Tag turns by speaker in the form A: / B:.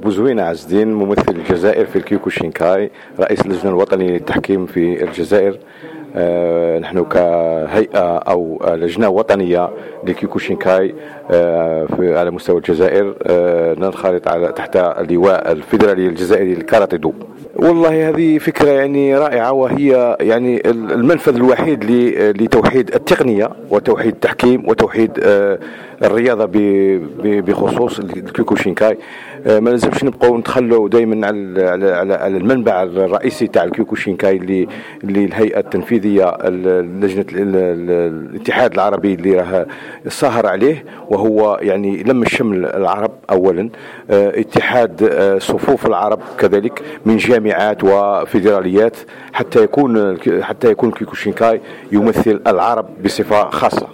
A: بوزوين عز الدين ممثل الجزائر في الكيوكوشينكاي، رئيس اللجنة الوطنية للتحكيم في الجزائر. نحن كهيئة أو لجنة وطنية للكيوكوشينكاي على مستوى الجزائر ننخرط تحت اللواء الفيدرالي الجزائري للكاراتيدو. والله هذه فكرة يعني رائعة، وهي يعني المنفذ الوحيد لتوحيد التقنية وتوحيد التحكيم وتوحيد الرياضة بخصوص الكيوكوشينكاي. ما لازمش نبقوا نتخلوا دائما على المنبع الرئيسي تاع الكيوكوشينكاي اللي الهيئة التنفيذية لجنة الاتحاد العربي اللي راه سهر عليه، وهو يعني لم الشمل العرب أولا، اتحاد صفوف العرب كذلك من جامعات وفيدراليات، حتى يكون الكيوكوشينكاي يمثل العرب بصفة خاصة.